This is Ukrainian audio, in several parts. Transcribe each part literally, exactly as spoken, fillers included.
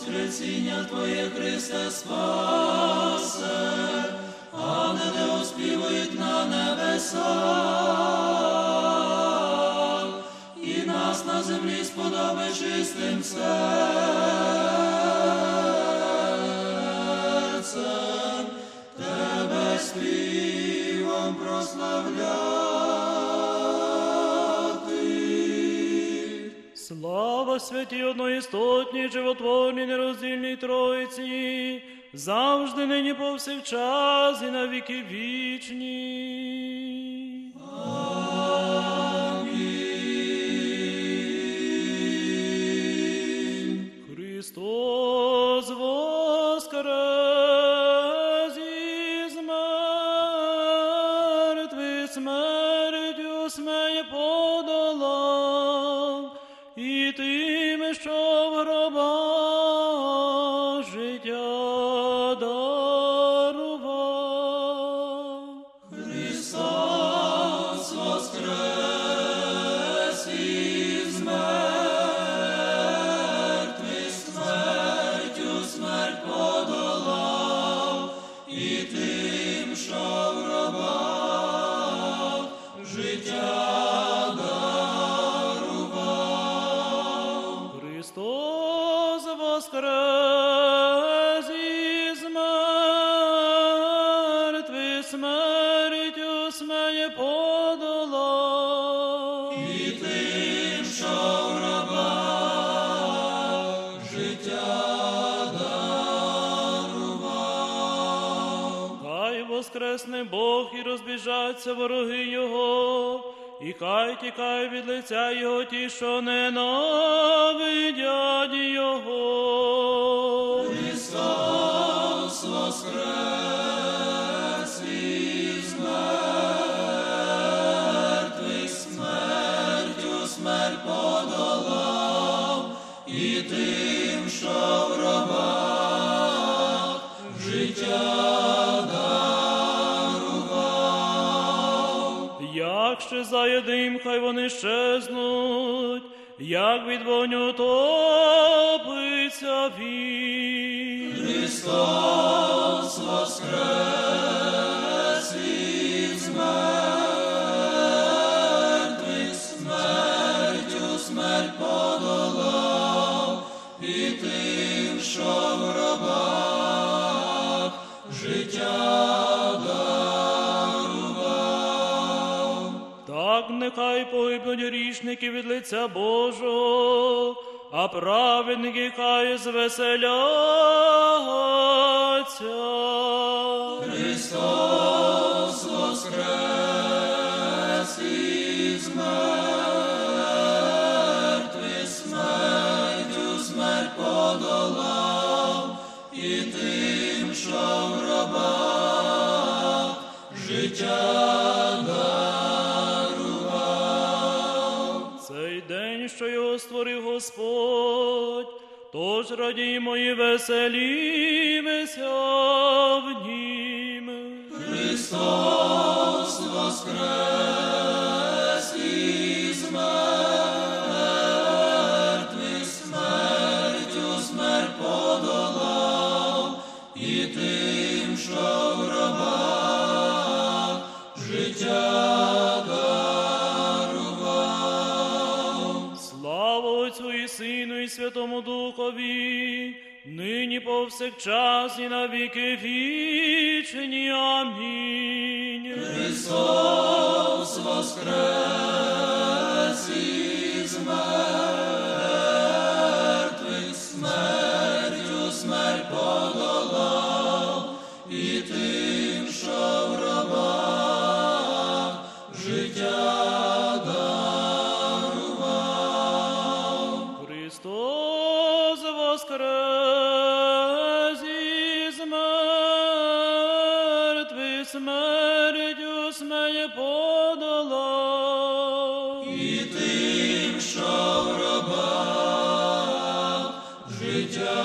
воскресіння Твоє, Христе, спасе, ангели оспівують на небесах, і нас на землі сподоби чистим серцем, Тебе співом прославляти. Слава святій одноістотній, животворній, нероздільній Тройці, завжди, нині, повсякчас і на віки вічні. Амінь. Христос воскрес із мертвих, смертю смерть подолав, і тим, що в гробах життя дарував. Христос воскрес із мертвих, смертю смерть подолав, і тим, що в гробах життя дарував. Христос воскрес із мертвих, смертю смерть подолав, І тим, що в гробах життя дарував. Хай воскресне Бог і розбіжаться вороги Його, і хай тікає від лиця Його ті, що ненавидять Його. Христос воскрес із мертвих, смертю смерть подолав, і тим, що в гробах життя дарував. Як щезає дим, хай вони щезнуть, як від вогню топиться він. Христос воскрес із мертвих, смертю смерть подолав, і тим, що в гробах життя дарував. Так нехай погибнуть грішники від лиця Божого, а праведники хай звеселяться. Христос воскрес із мертвих, смертю смерть подолав, і тим, що в гробах життя дарував. Цей день, що його створив Господь, тож радімо і веселімося в нім. Христос воскрес із мертвих, смертю смерть подолав, і тим, що в гробах життя дарував. Слава Отцю і Сину і Святому Духові, нині повсякчас і на віки вічні. Амінь. Христос воскрес із мертвих, смертю смерть подолав, і тим, що в гробах життя дарував. Христос воскрес із мертвих, смертю смерть подолав, І тим, що в гробах життя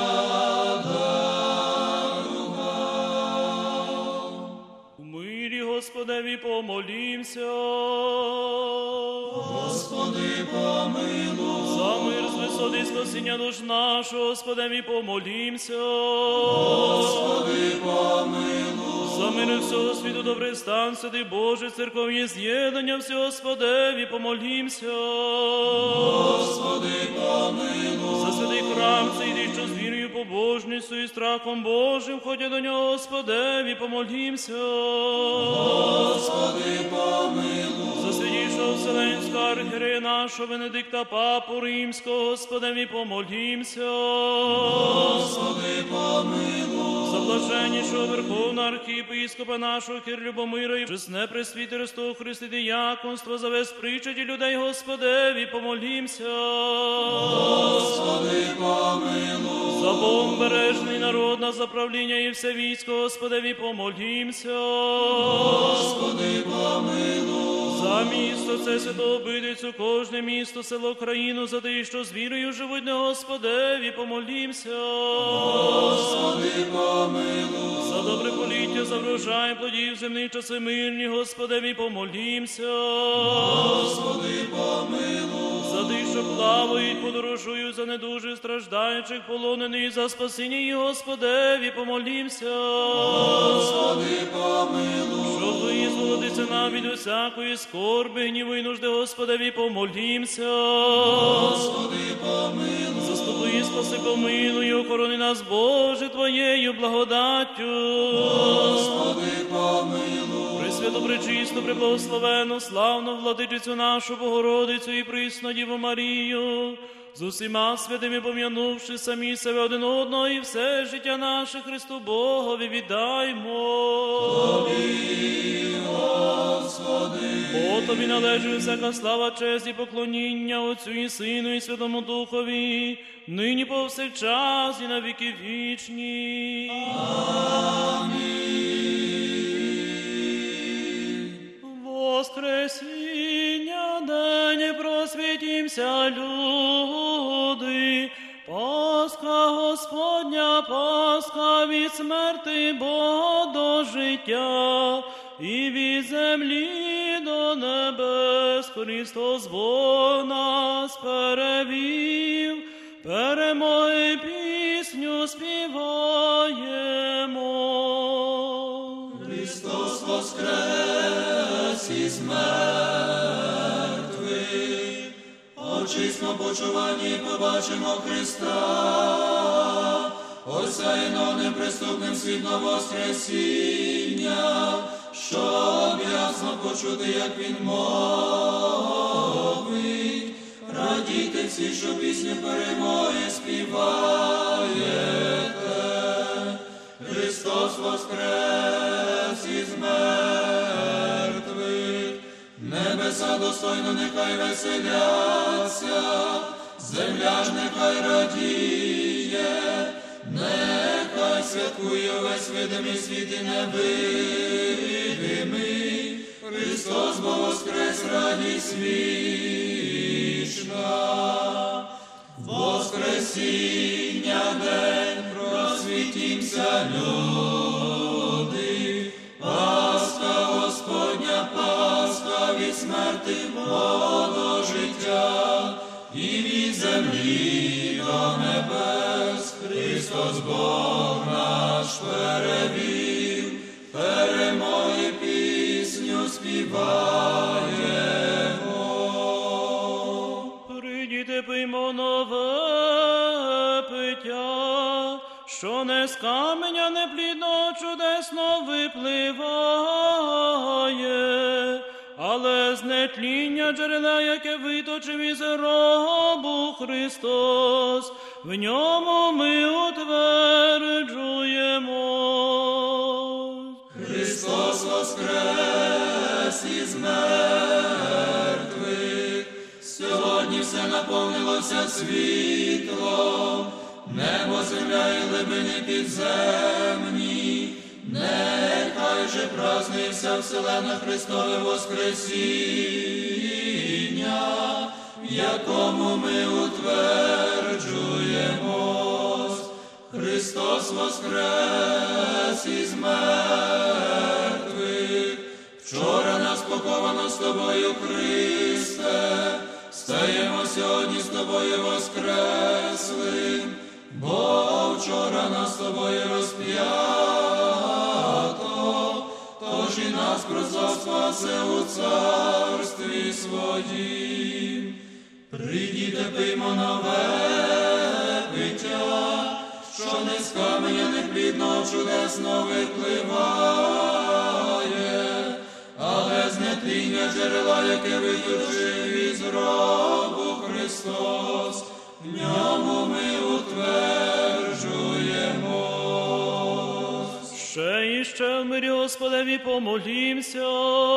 дарував. у мирі Господеві помолімся. Господи, помилуй. За мир з висоти спасіння душ нашого, Господеві помолімся. Господи, помилуй. За мир всього світу, добрий стан, святий Боже, церковні з'єднання всього, Господеві помолімся. Господи, помилуй. За святий храм, цей дій, що з вірою, побожністю і страхом Божим, ходять до нього, Господеві помолімся. Господи, помилуй. За святішого Вселенського архієрея нашого Венедикта Папу Римського, Господеві помолімся. Господи, помилуй. За блаженнішого Верховного архієпископа нашого Кир Любомира і чесне пресвітерство Христи діяконство, за весь причаді людей, Господеві помолімся. Господи, помилуй. За Богом бережний народ на заправління і все військо, Господеві помолімся. Господи, помилуй. За місто це святого обидицю, кожне місто, село, країну, за те, що з вірою живуть на Господеві помолімся. Господи, помилуй. За добре поліття, за врожай плодів земних, часи мирні, Господеві помолімся. Господи, помилуй. За тих, що плавають, подорожують, за недужих, страждаючих, полонених, за спасіння і Господеві помолімся. Господи, помилуй. Щоб визволитися нам від усякої скорби, гніву і нужди, Господеві помолімся. Господи, помилуй. Заступи і спаси, помилуй, охорони нас, Боже, Твоєю благодаттю. Господи, помилуй. Пресвяту, пречисту, преблагословену, славну владичицю нашу Богородицю і присну Діву Марію, з усіма святими пом'янувши самі себе один одного і все життя наше Христу Богові віддаймо. Тобі, Господи. Бо Тобі належить всяка слава, честь і поклоніння Отцю і Сину і Святому Духові, нині повсякчас і на віки вічні. Воскресіння день просвітімся, люди, Пасха Господня, Пасха від смерти Бога до життя, і від землі до небес Христос Бог нас перевів, перемоги пісню співаємо. Христос воскрес із мертвих, очисно почуванні побачимо Христа, осяяно неприступним світлом воскресіння, щоб ясно почути, як Він мовить. Радійте всі, що пісню перемоги співаєте. Христос воскрес із мертвих, небеса достойно нехай веселяться, земля ж нехай радіє, нехай святкує весь видимий світ і невидимий. Христос бо воскрес, радість вічна. Воскресіння день просвітімся, люди, Пасха Господня, Пасха від смерти Бога до життя, і від землі до небес Христос Бог наш перевів, перемоги пісню співаємо. Прийдіте, пиймо нове пиття, що не з каменя неплідного чудесно випливає, але з нетління джерела, яке виточив із гробу Христос, в ньому ми утверджуємо. Христос воскрес із мертвих, сьогодні все наповнилося світлом, небо, земля і глибини підземні, нехай же празднується вселена Христове воскресіння, в якому ми утверджуємось. Христос воскрес із мертвих, вчора нас поховано з Тобою, Христе, сьогодні з тобою воскресли, бо вчора нас з тобою розп'ято, тож і нас Христос спасе у царстві своїм. Прийдіте, пиймо нове пиття, що не з каменя неплідного чудесно випливає, але з нетління джерела, яке виточив із гробу Христос, в ньому ми утверджуємось. Ще і ще в мирі Господеві помолімся.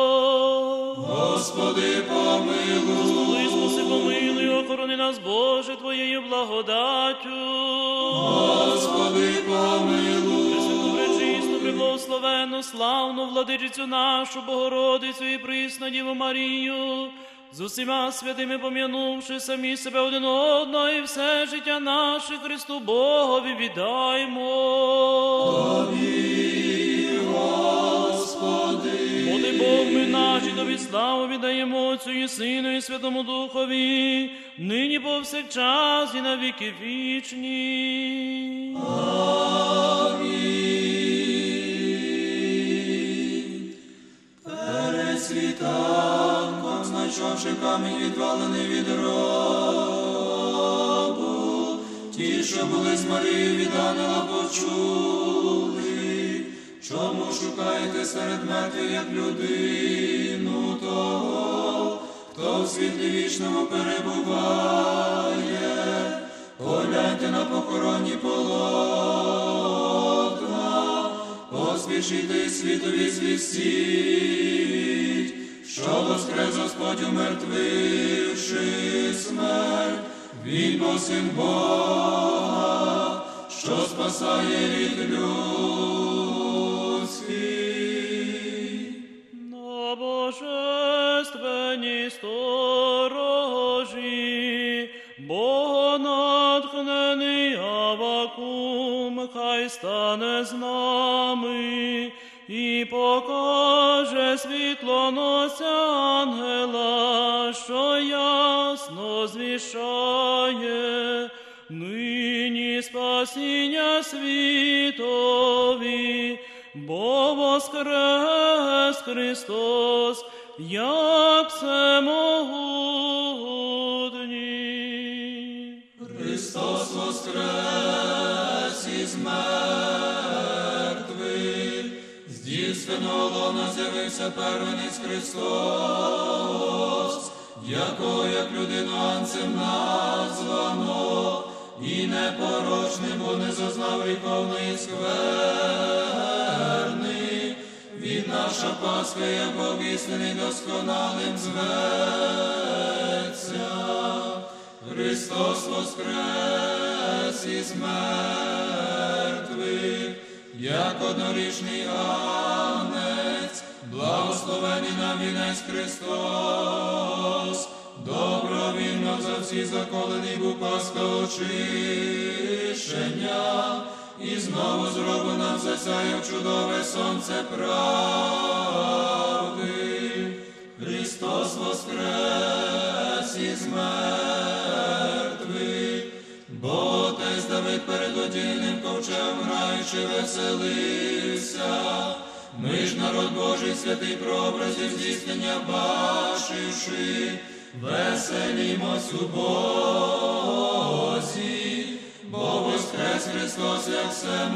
Господи, помилуй. Господи, спаси, помилуй, охорони нас, Боже, Твоєю благодаттю. Господи, помилуй. Пресвяту, пречисту, преблагословенну, славну владичицю нашу, Богородицю і присну Діву Марію, з усіма святими пом'янувши самі себе один одного і все життя наше Христу Богові віддаймо. Тобі, Господи. Бо Ти Бог ми наш, і Тобі славу віддаємо Отцю і Сину і Святому Духові, нині повсякчас і на віки вічні. Амінь. Перед світанком, знайшовши камінь відвалений від гробу, ті, що були з Марією від ангела, почули, чому шукаєте серед мертвих, як людину того, хто в світлі вічному перебуває. Погляньте на похоронні полотна, поспішайте світові звістіть, що воскрес Господь, умертвивши смерть, Він бо Син Бога, що спасає рід людський. На божественній сторожі, Богонатхнений Авакум, хай стане з нами і покаже світлоносця ангела, що ясно звіщає нині спасіння світові, бо воскрес Христос, як всемогутній. Христос воскрес із мертвих, з дівственного лона з'явився первенець Христос, якого як людину анцем названо, і непорочним, бо не зазнав гріховної скверни. Від наша Пасха, як обіслений досконалим зветься. Христос воскрес із мертвих, як однорічний агнець, благословений нам вінець Христос, добровільно за всі заколений був Пасха очищення, і знову зроблено засяяв чудове сонце правди. Христос воскрес із мертвих, бо Отець Давид перед одільним ковчегом граючи веселився. Ми ж народ Божий, святий прообразів здійснення бачивши, веселімось у Бозі, бо воскрес Христос, як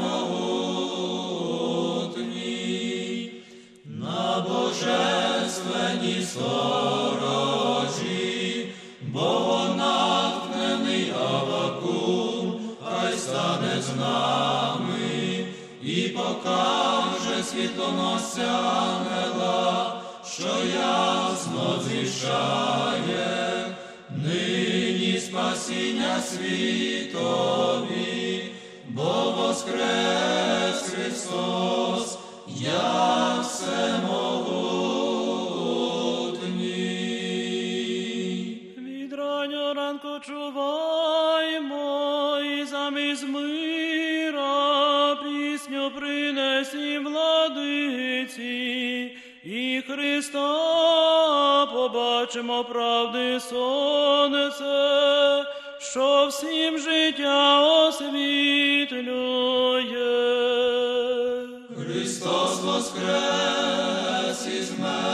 всемогутній. На божественній сторожі, Богонатхнений Авакум, хай стане з нами і покаже світлоносця ангела, що ясно звіщає нині спасіння світові, бо воскрес Христос, як всемогутній. Від раннього ранку чуваймо і замість мира пісню принесім владиці, і Христа побачимо правди сонце, що всім життя освітлює. Христос воскрес із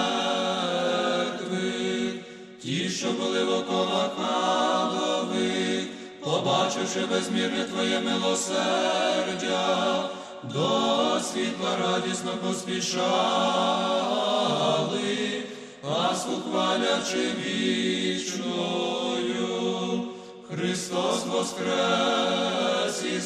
мертвих, ті, що були в оковах адових, побачивши безмірне Твоє милосердя, до світла радісно поспішали, Пасху хвалячи вічною. Христос воскрес із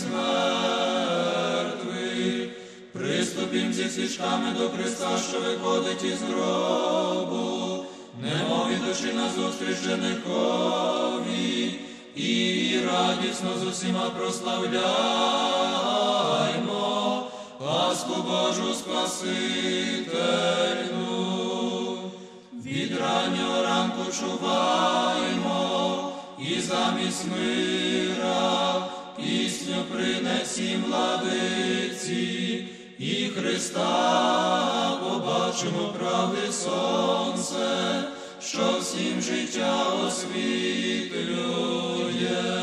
мертвих, приступім зі свічками до Христа, що виходить із гробу, немов від душі назустріч женикові, і радісно з усіма прославляймо Пасху Божу Спасительну. Від раннього ранку чуваймо, і замість мира пісню принесім владиці, і Христа побачимо правди сонце, що всім життя освітлює.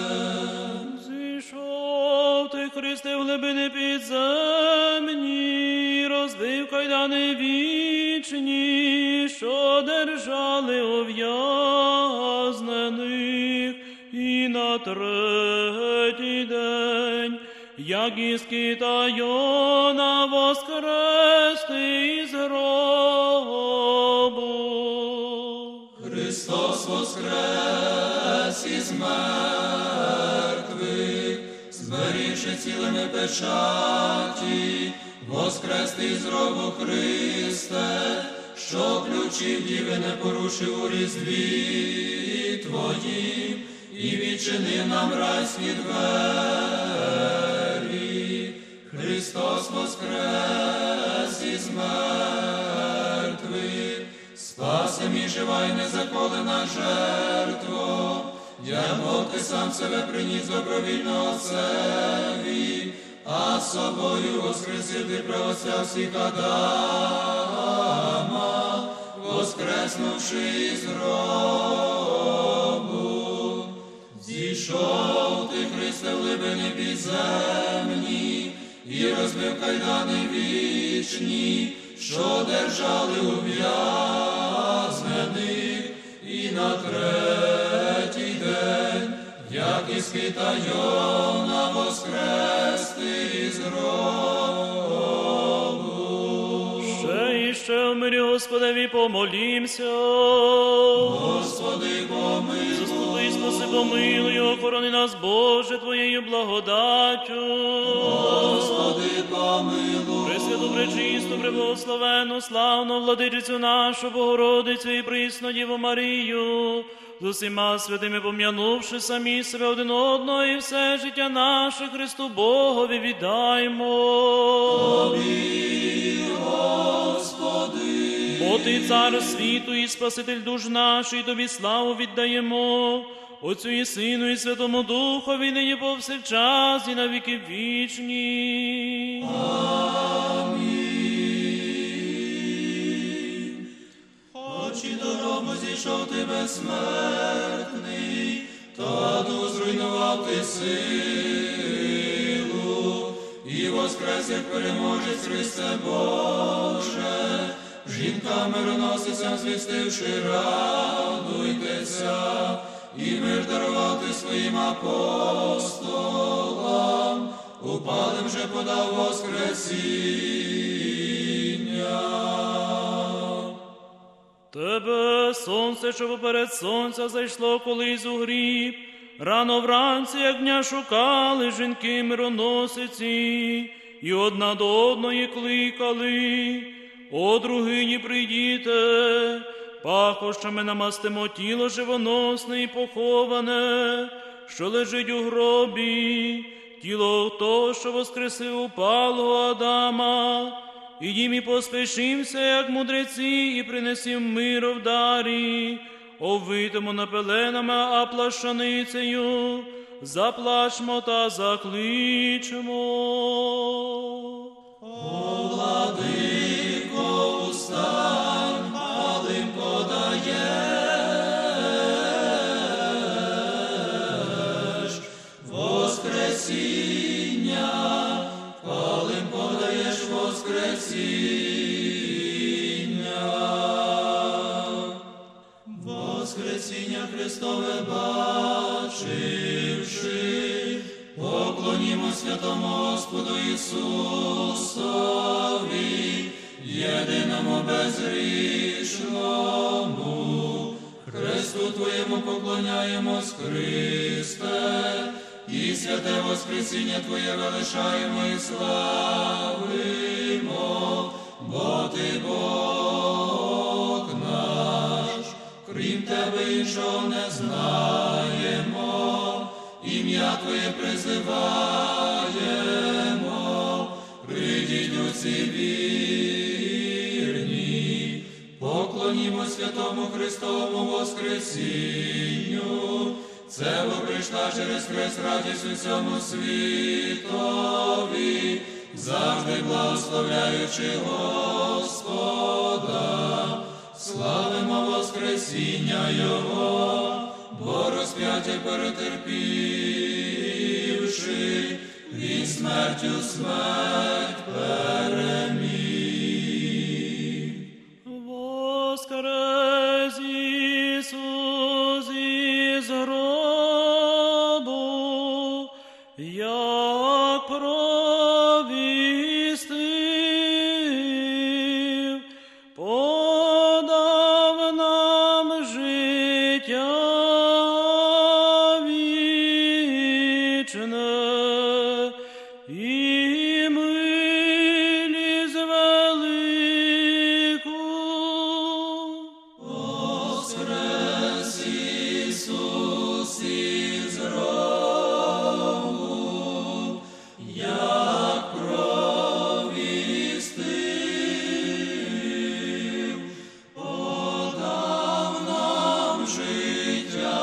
Зійшов ти, Христе, в глибини підземні, розбив кайдани вічні, що держали ув'язнених, і на третій день, як із кита Йона, воскрести із гробу. Христос воскрес із мертвих, зберігши цілими печаті, воскрести із гробу Христе, що ключів діви не порушив у різдві Твоїм, і відчинив нам райські двері. Христос воскрес із мертвих, спасем і жива й незаколена жертво, як Бог ти сам себе приніс добровільно Отцеві, а собою воскресив ти правоця всіх Адама, воскреснувши із гробу. Зійшов ти, Христе, в глибини підземні, і розбив кайдани вічні, що держали ув'язнених, і на третій день, як із кита Йона, воскрести із гробу. Ще і ще в мирі Господеві помолімся. Господи, помилуй. Заступи, спаси, помилуй, охорони нас, Боже, Твоєю благодаттю. Господи, помилуй. Пресвяту, пречисту, преблагословенну, славну владичицю нашу, Богородицю і присну Діву Марію, з усіма святими пом'янувши самі себе один одного, і все життя наше Христу Богові віддаймо. Тобі, Господи. Бо Ти цар світу і Спаситель душ наших, Тобі славу віддаємо, Отцю і Сину і Святому Духові, нині повсякчас і на віки вічні. Амінь. Хоч і дорогу зійшов ти безсмертний, то аду зруйнував ти силу, і воскрес, як переможець, Христе Боже, жінкам мироносицям звістивши, радуйтеся, і мир дарував ти своїм апостолам, упалим же подав воскресіння. Тебе, сонце, що поперед сонця зайшло колись у гріб, рано вранці, як дня шукали жінки мироносиці, і одна до одної кликали: о, другині, прийдіте, пахощами намастимо тіло живоносне і поховане, що лежить у гробі, тіло того, що воскресив упалого Адама. Ідім і поспішимся, як мудреці, і принесім миру в дарі, овитимо напеленами, а плащаницею заплачмо та закличемо. О, владико, уста дань, палим подаєш, воскресіння, палим подаєш воскресіння. Воскресіння Христове бачивши, поклонімо святому Господу Ісусові, єдиному безгрішному. Христу Твоєму поклоняємось, Христе, і святе воскресіння Твоє величаємо і славимо, бо Ти Бог наш, крім Тебе іншого не знаємо, ім'я Твоє призиваємо, прийдіть усі вірні, поклонімо святому Христовому воскресінню. Це бо прийшла через хрест радість усьому світові, завжди благословляючи Господа. Славимо воскресіння Його, бо розп'яття перетерпівши, Він смертю смерть переміг. Воскрес Ісус із гробу, як провістив, подав нам життя вічне і милість велику. Воскрес Ісус із гробу, як провістив, подав нам життя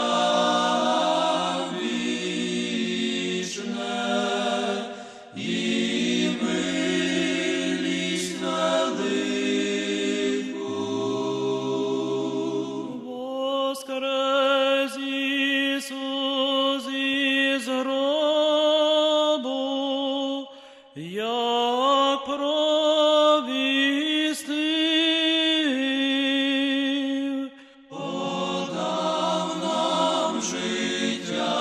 вічне і милість велику. Воскрес Ісус із гробу, як провістив, Подав нам життя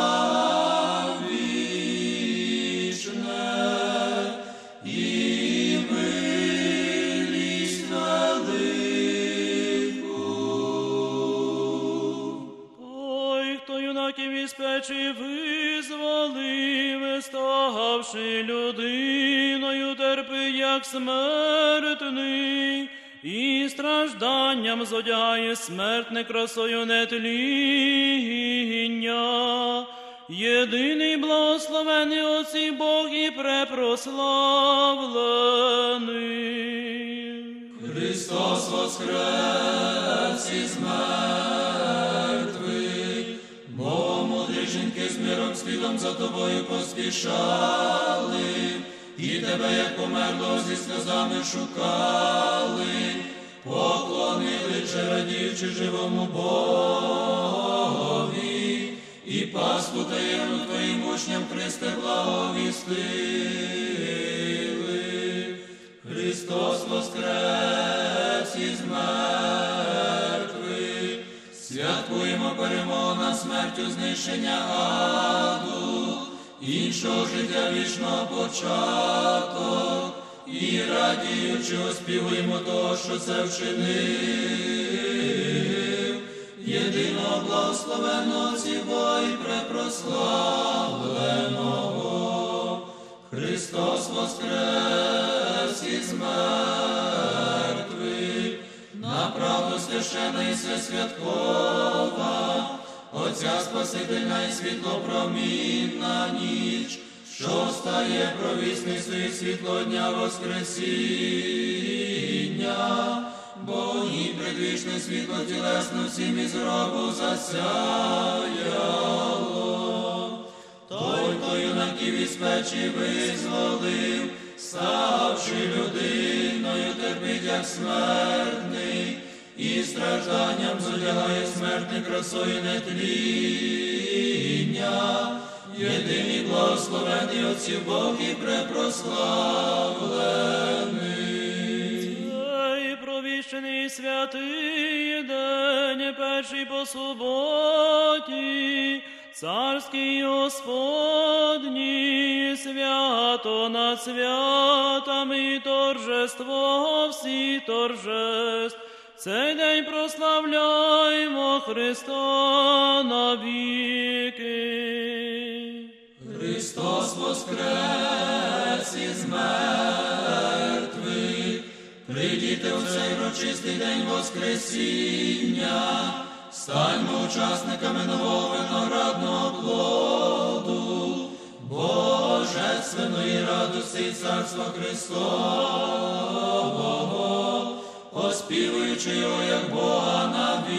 вічне і милість велику. той, хто юнаків із печі визволив, ставши людиною, терпить, як смертний, і стражданням зодягає смертне красою нетління. Єдиний благословений Отці Бог і препрославлений. Христос воскрес із мертвих, бо мудрі жінки з миром співом за тобою поспішали, і тебе, як померлого, зі сльозами шукали, поклонили, радіючи живому Богові, і Пасху таємну твоїм учням, Христе, благовістили. Христос воскрес із мертвих, святкуємо перемогу над смертю, знищення аду, іншого життя вічного початок, і радіючи оспівуємо того, що це вчинив, єдиного благословенного Бога і препрославленого. Христос воскрес із мертвих, на правду священна і всесвяткова, Отця Спасительна і світлопромінна ніч, що стає провісницю і світло дня Воскресіння, бо ні предвічне світло тілесно всім із гробу засяяло. Той, хто юнаків із печі визволив, ставши людиною, терпить, як смертний, і стражданням зодягає смертне красою нетління. Єдиний благословений Отців Бог і препрославлений. Цей провіщений святий день, перший по суботі, царський Господній, свято над святами, торжество всіх торжеств. Цей день прославляємо Христа навіки. Христос воскрес із мертвих, прийдіте у цей урочистий день Воскресіння, станьмо учасниками нового виноградного плоду, божественної радості і царства Христового, оспівуючи його як Бога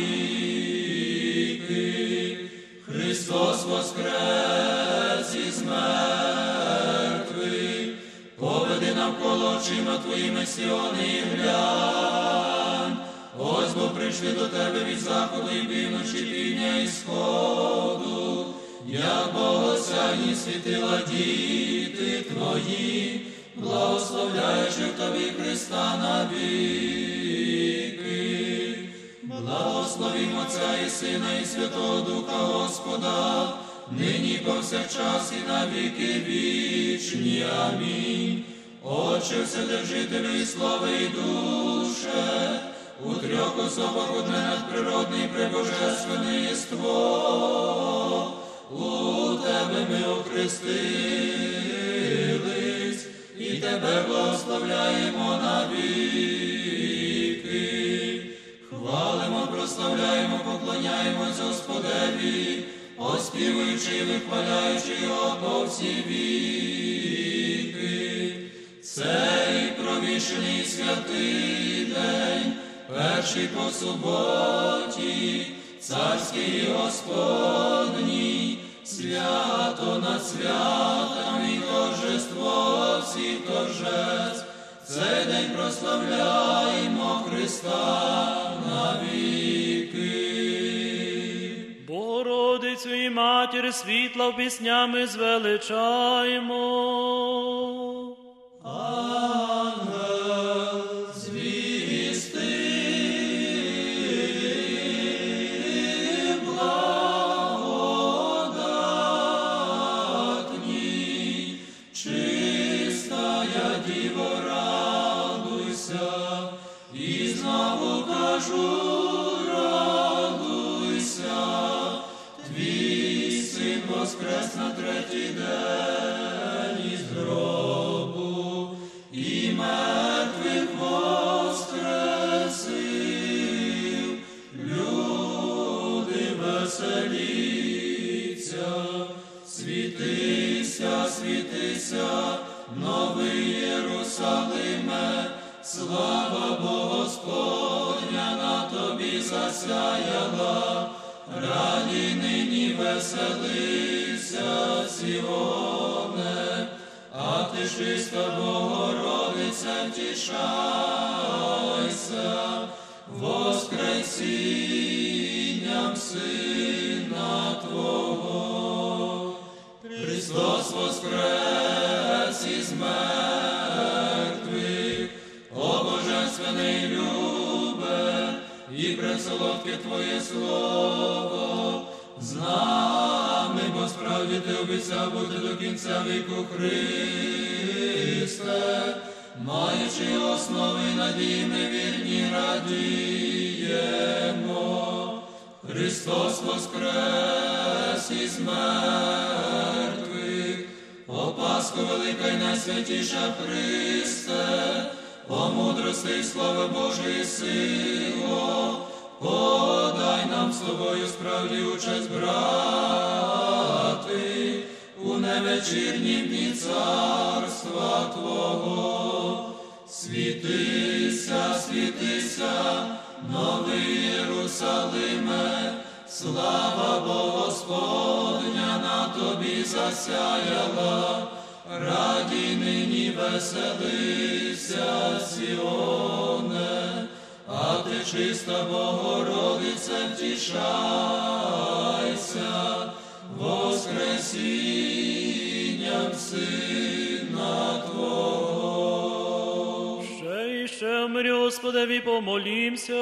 навіки. Христос воскрес із мертвих, поведи навколо очима твоїми Сіони і глянь. Ось бо прийшли до тебе від заходу і півночі, півдня і сходу, як богосяйні світила діти твої, благословляючи в тобі Христа навіки. Благословімо Отця і Сина і Святого Духа Господа, нині повсякчас і на віки вічні. Амінь. Отче Вседержителю і слави і душе, у трьох особах одне надприродне і пребожественне єство, у тебе ми охрестились, і тебе благословляємо навіки. Хвалимо, прославляємо, поклоняємось Господеві, оспівуючи і вихваляючи його по всі віки. Цей провішений святий день, перший по суботі, царський Господній, свято над святами, торжество всіх торжеств. Цей день прославляємо Христа навіки. Богородицю і Матір світла в піснями звеличаємо. Ангел звісти благодатні, чистая Діво, радуйся, і знову кажу, радуйся, твій син воскрес на третій день із гробу, і мертвих воскресив. Люди, веселіться, світися, світися, новий Єрусалиме, слава Бога Господня на тобі засяяла. Раді нині веселися, Сіоне, а ти ж чиста Богородиця, втішайся воскресінням Сина Твого. Христос воскрес із мертвих, о божественний любе, і пресолодке Твоє Слово, з нами, бо справді Ти обіцяв бути до кінця віку, Христе, маючи основи і надії, ми вірні радіємо. Христос воскрес із мертвих, о Пасхо велика й найсвятіша Христе, о мудрости і слава Божої сило, подай нам з тобою справді участь брати у невечірнім дні царства Твого. Світися, світися, новий Єрусалиме, слава Бога Господня на тобі засяяла. Раді нині веселися, Сіоне, а ти, чиста Богородице, втішайся, воскресінням Сина Твого. Ще і ще мирі, Господеві, помолімся.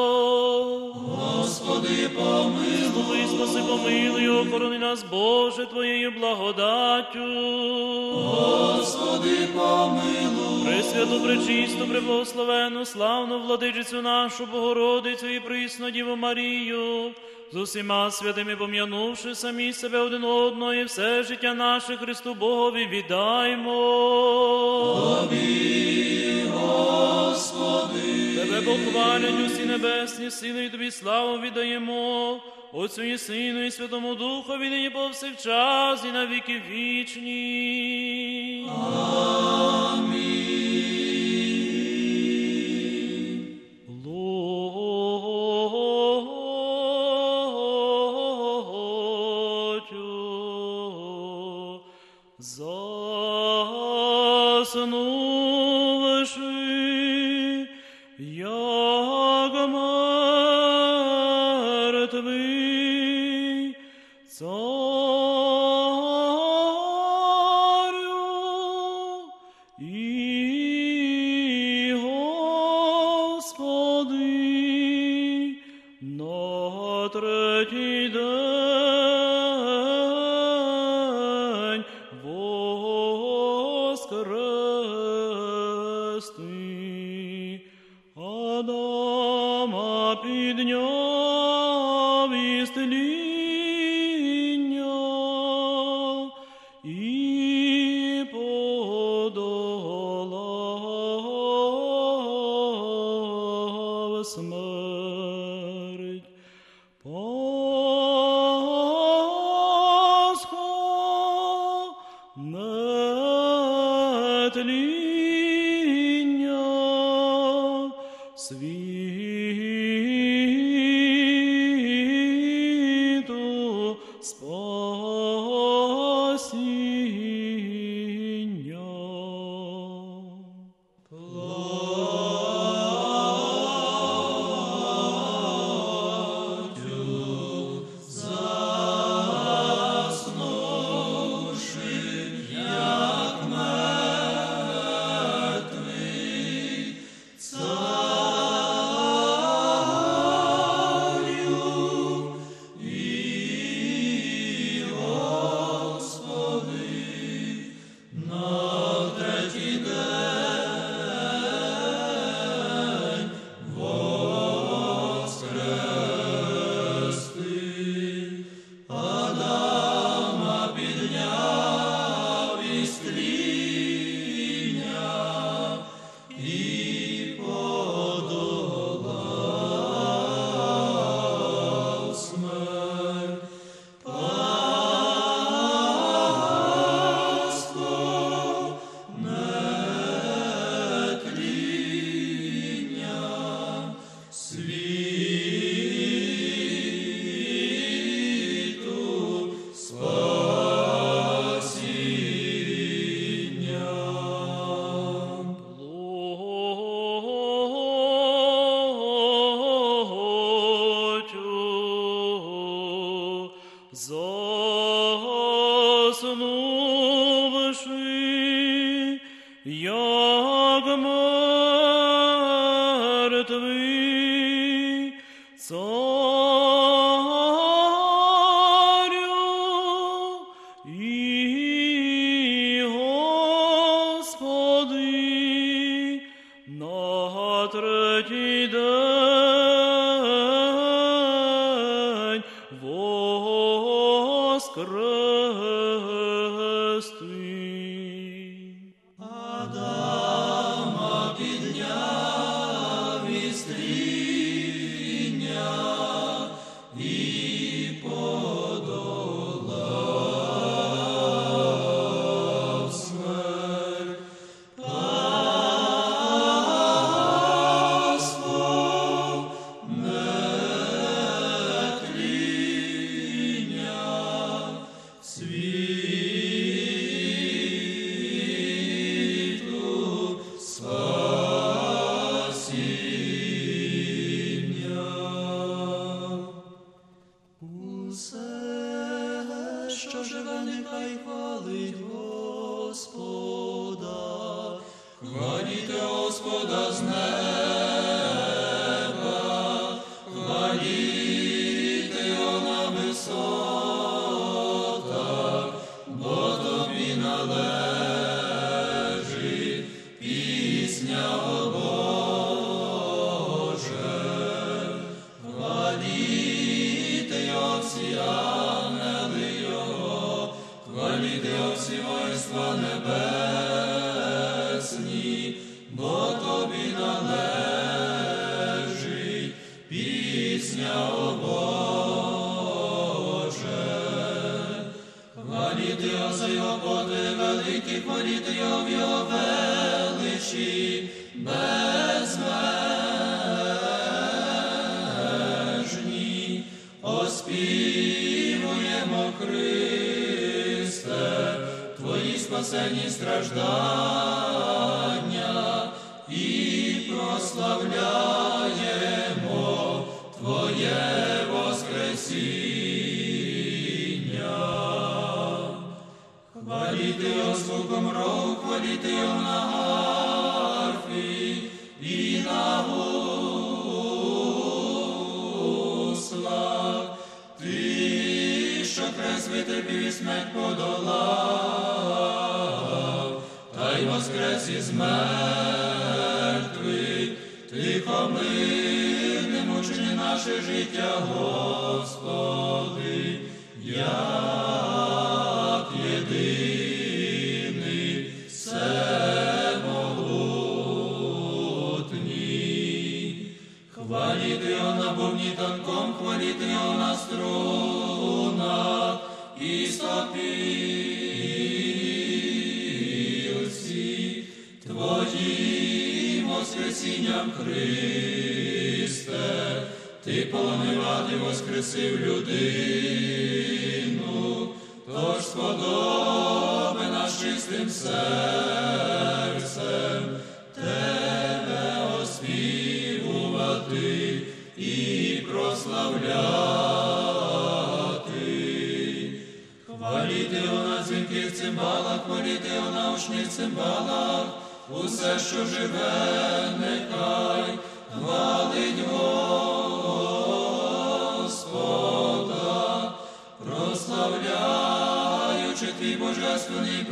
Господи, помилуй. Зловий, спаси, помилуй, охорони нас, Боже, Твоєю благодаттю. Господи, помилуй. Пресвяту, пречисту, преблагословенну, славну владичицю нашу, Богородицю і присну Діву Марію, з усіма святими пом'янувши самі себе один одного, і все життя наше Христу Богові віддаймо. Тобі, Господи. Тебе похвалять усі небесні сили, і Тобі славу віддаємо, Отцю і Сину, і Святому Духові, нині повсякчас, і на віки вічні. Амінь. Лотю заснувши, як мертвий, Царю і Господи, на третій день воскресни, Адама підняв із тління і подолав смерть. Пасха нетління світу спасіння. Лотю заснувши, як мертвий, Царю і Господи, на третій день воскресни. Адама підняв із тління і подолав смерть. Пасху нетління світу Господа з неба, хваліте його на висотах, бо тобі належить пісня, о Боже. Хваліте його всі ангели його, хваліте його всі воїнства небесні, бо тобі належить пісня, о Боже. Хваліте його за його подвиг великий, хваліте його в його величі безмежні. Оспівуємо, Христе, твої спасенні страждання і прославляємо Твоє воскресіння. Хваліте його звуком рогу, хваліте його на гарфі і на гуслах. Ти, що хрест витерпів і смерть подолав, та й воскрес із мертвих, тихо мирне мучені наше життя, Господи, як єдиний всемогутній. Хваліте його на бубні тонком, хваліте його на струнах і стопілці. Твоїм воскресінням, Христе, ти полонив ад і воскресив людину, тож сподобай чистим серцем тебе оспівувати і прославляти. Хваліти його на дзвінких цимбалах, хваліти його на учних цимбалах, усе, що живе, нехай хвалить Господа, прославляючи твій божественний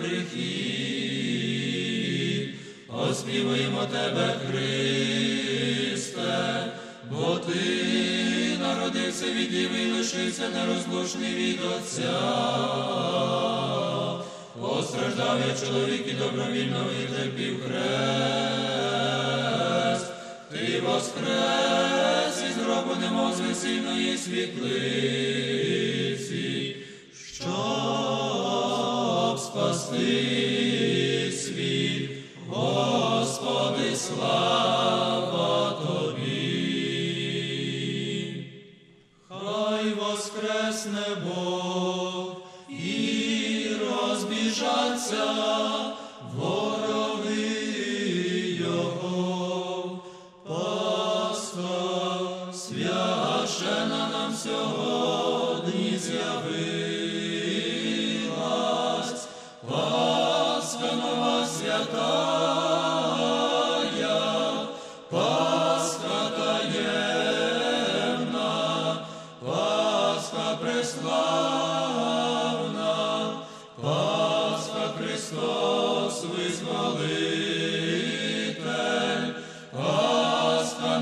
прихід. Оспівуємо тебе, Христе, бо ти народився від Діви і лишився нерозлучний від Отця. Постраждав як чоловік і добровільно витерпів хрест. Ти воскрес із гробу, немов з весільної світлиці, щоб спасти світ. Господи, слава Тобі. Хай воскресне Бог і розбіжаться вороги Його. Пасха священа нам сьогодні з'явилась, Пасха нова святая, Пасха таємна, Пасха преславна, Пасха Христос визволитель, Пасха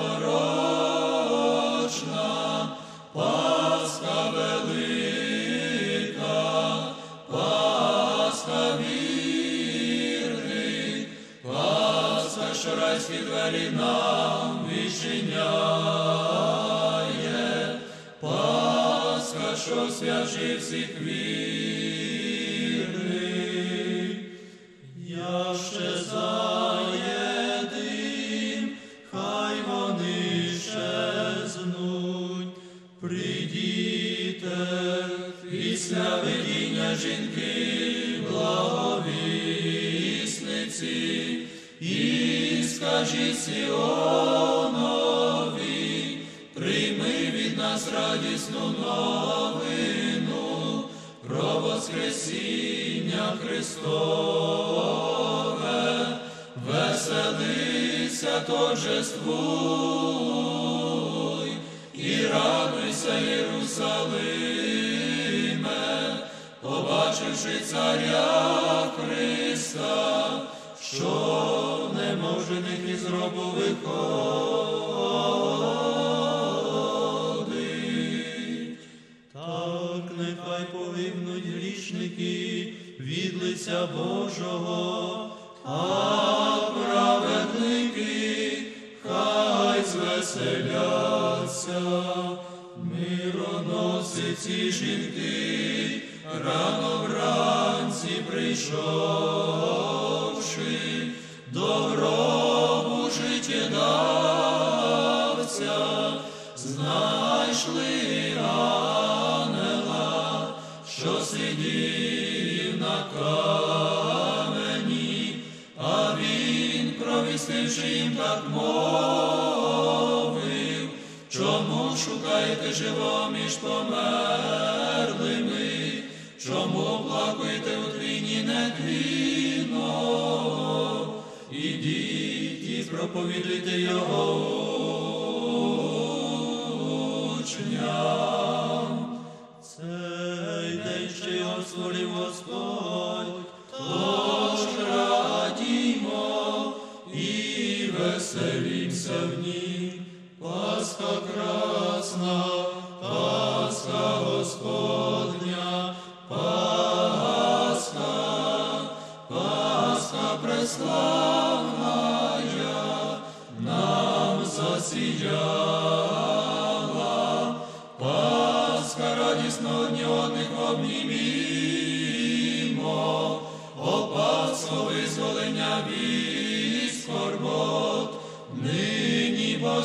непорочна, Пасха велика, Пасха вірних, Пасха, що райські двері нам відчиняє, Пасха, що освячує всіх вірних. Я ще заєдим, хай вони щезнуть, прийдіте після видіння жінки благовісниці, і скажіть Сіонові, прийми від нас радісну новину про воскресіння Христове, весели торжествуй, і радуйся, Єрусалиме, побачивши царя Христа, що неможених із гробу виходить. Так нехай погибнуть грішники від лиця Божого, а праведники хай звеселяться. Мироносиці жінки, рано вранці прийшовши, до гробу життєдавця, знайшли ангела, що сидів на камені, а він, провістивши їм, так мовив: чому шукаєте живого між померлими? Чому плакаєте у тліні нетлінного? Ідіть і проповідуйте його учням. Цей день ще його створив Господь, тож радімо і веселімся в ній. Пасха красна, Пасха Господня, Пасха, Пасха преславная, нам засіяла. Пасха радісно одних обнімімо, о Пасхо визволення від скорбот, нині по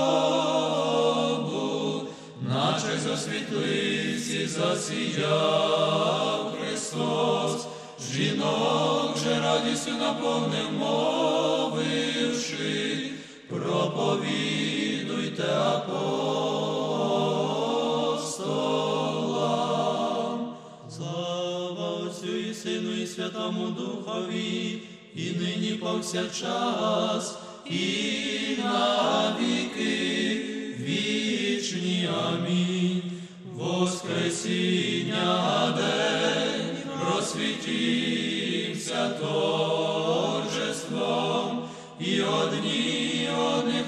зробу, наче засвітлився, засіяв Христос. Жінок же радістю наповнив, мовивши: проповідуйте апостолам. Слава Отцю і Сину і Святому Духові, і нині повсякчас, і на віки вічні. Амінь. Воскресіння день просвітився торжеством, і одні одних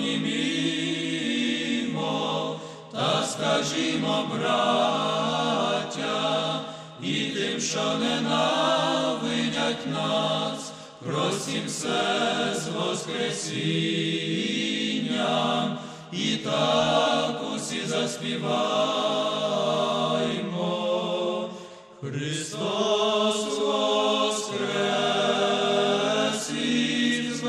обнімімо, та скажімо, браття, і тим, що ненавидять нас, просім все з воскресінням, і так усі заспіваймо. Христос воскрес із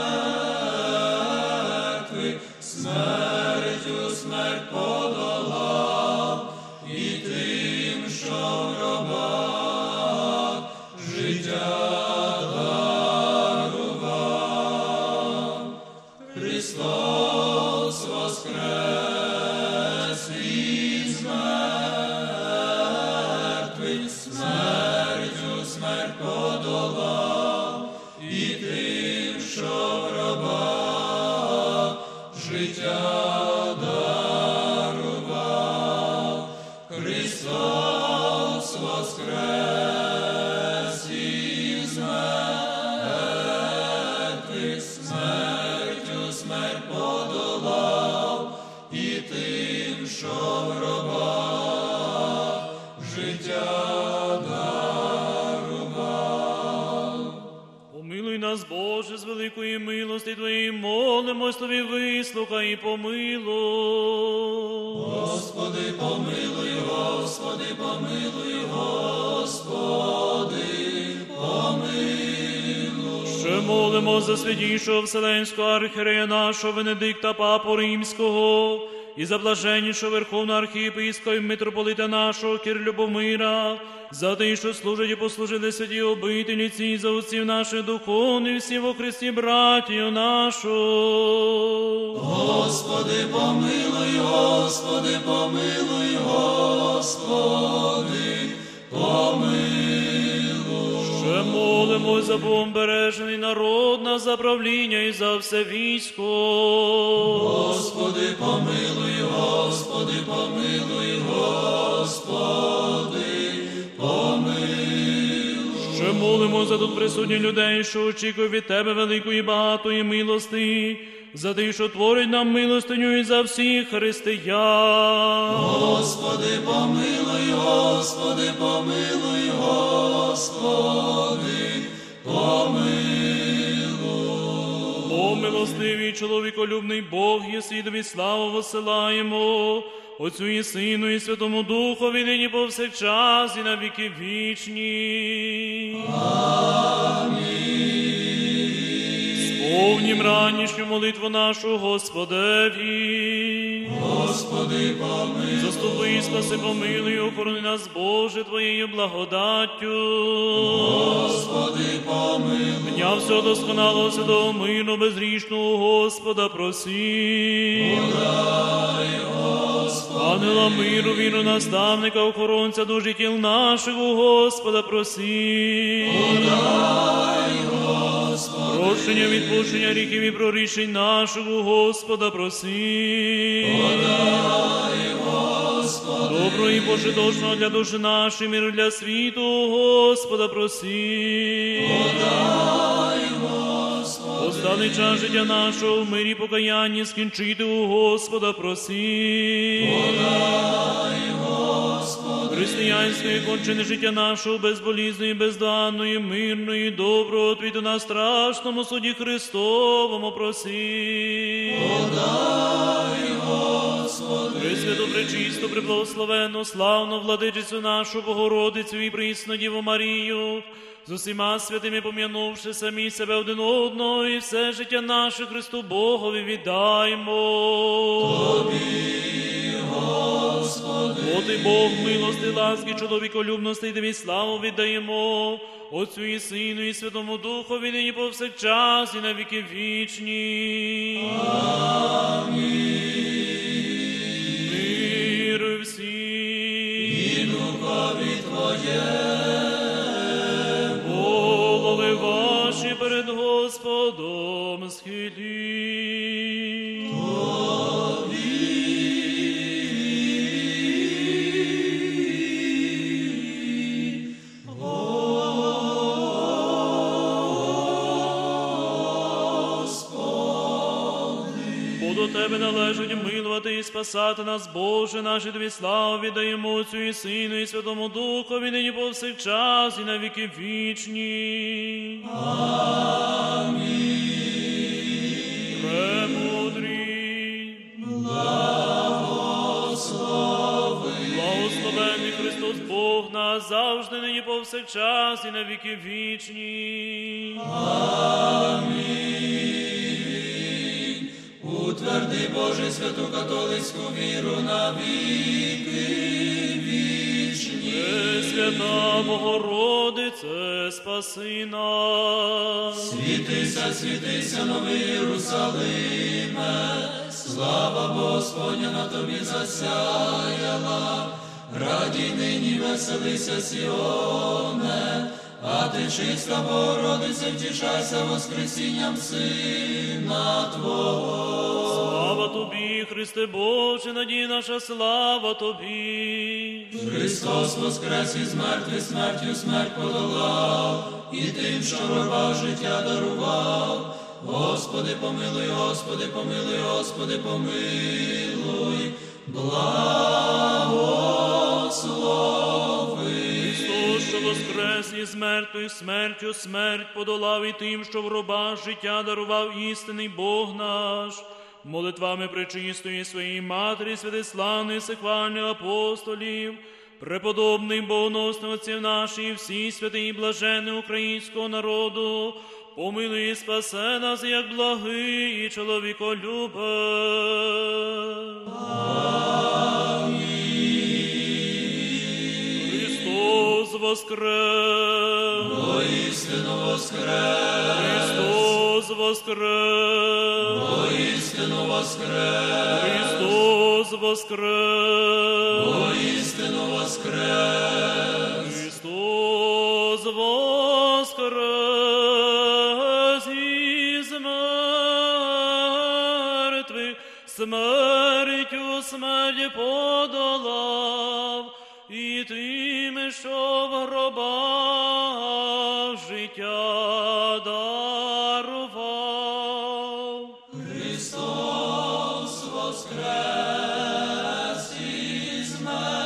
мертвих, смертю смерть подолав, і тим, що в гробах життя дарував. Христос воскрес із мертвих, смертю смерть подолав, і тим, що в гробах життя дарував. Христос воскрес із мертвих, смертю смерть подолав, і тим, що в гробах життя дарував. Помилуй нас, Боже, з великої милости Твоєї, молимось Тобі, вислухай і помилуй. Господи, помилуй, Господи, помилуй, Господи, помилуй. Ще молимо за святійшого Вселенського архієрея нашого Венедикта Папу Римського, і за блаженнішого Верховного архієпископа і митрополита нашого Кир Любомира, за те, що служать і послужили святі обителіці, і за отців наших духовних, всі во Христі братію нашу. Господи, помилуй, Господи, помилуй, Господи, помилуй. Ще молимо Молимось за Богом бережений народ, на заправління і за все військо. Господи, помилуй, Господи, помилуй, Господи, помилуй. Ще молимо за тут присутніх людей, що очікують від Тебе великої багатої милости, за тих, що творить нам милостиню, і за всіх християн. Господи, помилуй, Господи, помилуй, Господи, помилуй. О, милостивий, чоловіколюбний Бог, єси, тобі славу посилаємо, Отцю і Сину, і Святому Духові, нині повсякчас, і на віки вічні. Амінь. Сповнім ранішню молитву нашу Господеві. Господи, помилуй. Заступи, спаси, помилуй, охорони нас, Боже, Твоєю благодаттю. Господи, помилуй. Дня всього досконалого, святого, мирно, безгрішного Господа просі. Подай, Господи. Ангела миру, віру, наставника, охоронця душ і тіл наших, у Господа просі. Подай, Господи. Прощення, відпущення гріхів і прорішень наших, у Господа просі. Подай, Господи. Добро і пошиточного для душі нашої, миру для світу, у Господа просі. Подай, Господи. Останній час життя нашого в мирі покаянні скінчити, у Господа просі. Подай, Господи. Християнської кончини життя нашого безболізної, бездоганної, мирної, доброго отвіту на страшному суді Христовому просі. Подай, Господи. Пресвяту, пречисту, преблагословенну, славну владичицю нашу Богородицю і присну Діву Марію, з усіма святими пом'янувши самі себе один одного, і все життя наше Христу Богові віддаймо. Тобі, Господи. От і Бог милости, ласки, чоловіколюбності, й Тобі славу віддаємо, Отцю і Сину, і Святому Духові, нині повсякчас, і на віки вічні. Амінь. Мир всім. І духові Твоєму. Голови ваші перед Господом схиліть. До Тебе належить милувати і спасати нас, Боже, наші Тобі славу віддаємо Отцю і Сину, і Святому Духові, нині повсякчас, і на віки вічні. Амінь. Премудрий, Благослови. благословенний Христос Бог нас завжди, нині повсякчас, і на віки вічні. Амінь. Утверди, Боже, святу католицьку віру на віки вічні. Пресвята Богородице, спаси нас. Світися, світися, новий Єрусалиме, слава Господня на тобі засяяла. Радій нині, веселися, Сіоне, а ти, чиста Богородице, втішайся воскресінням Сина Твого. Слава Тобі, Христе Боже, надія наша, слава Тобі. Христос воскрес із мертвих, смертю смерть подолав, і тим, що рвав, життя дарував. Господи, помилуй, Господи, помилуй, Господи, помилуй, благослови. Христос, що воскрес із мертвих, смертю смерть подолав, і тим, що в гробах життя дарував, істинний Бог наш. Молитвами пречистої своєї Матері, святиславної, всехвальних апостолів, преподобних богоносних отців наших, всі святий і блаженний українського народу, помилуй і спасе нас, як благий і чоловіколюбець. Амінь. Христос воскрес! Воістину воскрес! Христос воскрес! Воістину воскрес! Христос воскрес! Воістину воскрес! Христос воскрес! смертю смерть подолав, і тим, що в гробах життя дарував. Христос воскрес із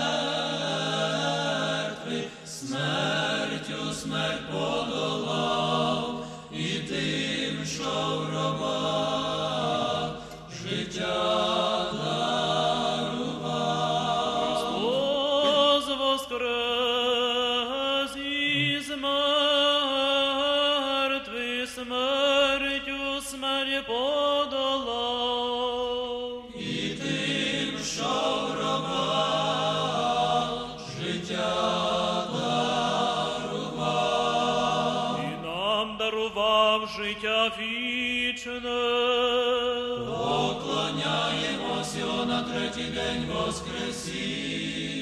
мертвих, смертю смерть подолав, і тим, що в гробах життя воскрес із мертвих, смертю смерть подолав, і тим, що в гробах життя дарував, і нам дарував життя вічне. Поклоняємось його на третій день воскресіння.